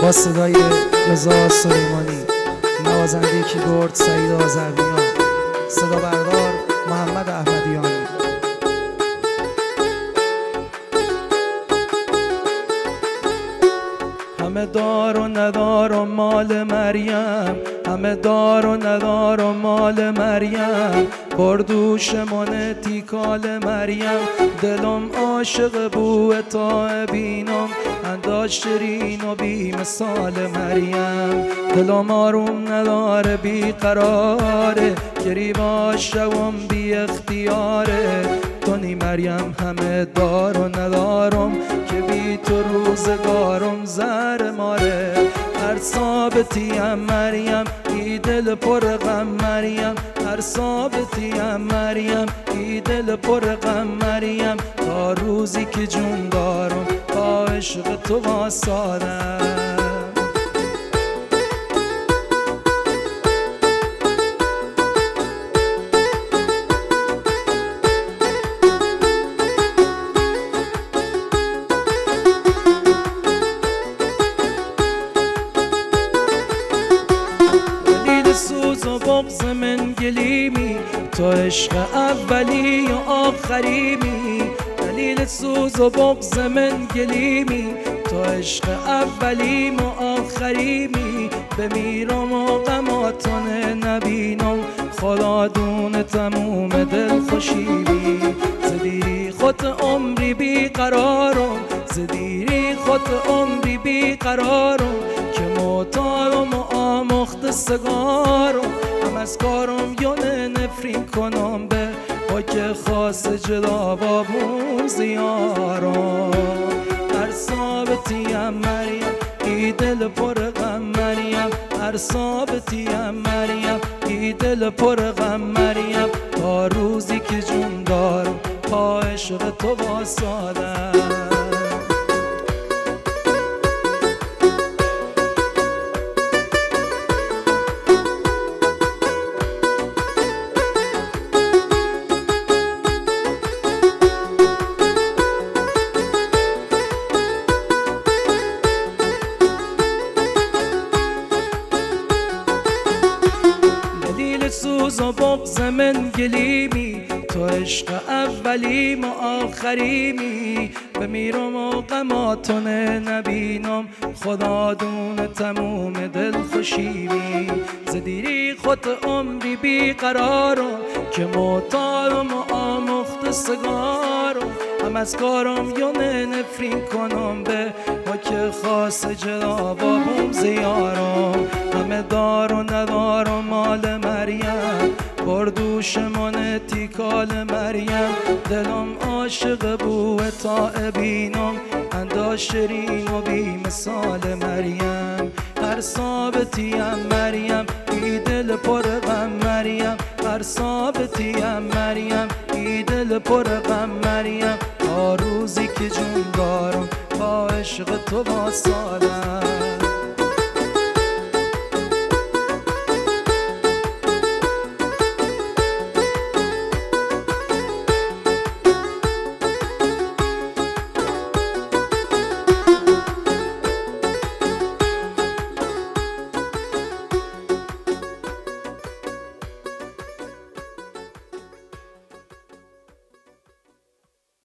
با صدای رضا سلیمانی، نوازنده کیبورد سعید آذربیان، صدا بردار محمد احمدیانی. همه دار و ندار و مال مریم، همه دار و ندار و مال مریم، بردوشمان تیکال مریم. دلم عاشق بو تائبینم، انداز شیرین و بی مثال مریم. دلم آروم نداره بی قراره، گریبا شوم بی اختیاره. تونی مریم همه دار و ندارم، که بی تو روزگارم زر ماره. هر ثابتیم مریم ای دل پر غم مریم، هر ثابتیم مریم ای دل پر غم مریم. تا روزی که جون دارم با عشق تو واسادم. سوز و بغض من گلیمی، تو عشق اولی و آخریمی. دلیل سوز و بغض من گلیمی، تو عشق اولیم و آخریمی. بمیرم و غماتون نبینم، خدا دون تموم دل خوشیمی. زدیری خود عمری بی قرارم، زدیری خود عمری بی قرارم. که معتادم و آمخت سگارم، هم از کارم یونه نفرین کنم به با که خاص جدا بابون زیارم. هر ثابتیم مریم ای دل پر غم مریم، هر ثابتیم مریم ای دل پر غم مریم. تا روزی که جون دارم پا عشق تو واسادم. سوز و بغض من گلیمی، تو عشق اولیم و آخریمی. بمیرم و غماتون نبینم، خدا دون تموم دل خوشیمی. زدیری خود عمری بی قرارم، که معتادم و آمخت سگارم. هم از کارم یونه نفرین کنم به با که خاص جدا بابم زیارم. همه دار و ندار و مال مریم، بردوشمان تیکال مریم. دلم عاشق بو تائبینم، انداز شیرین و بی مثال مریم. هر ثابتیم مریم ای دل پر غم مریم، هر ثابتیم مریم ای دل پر غم مریم. تا روزی که جون دارم با عشق تو واسادم.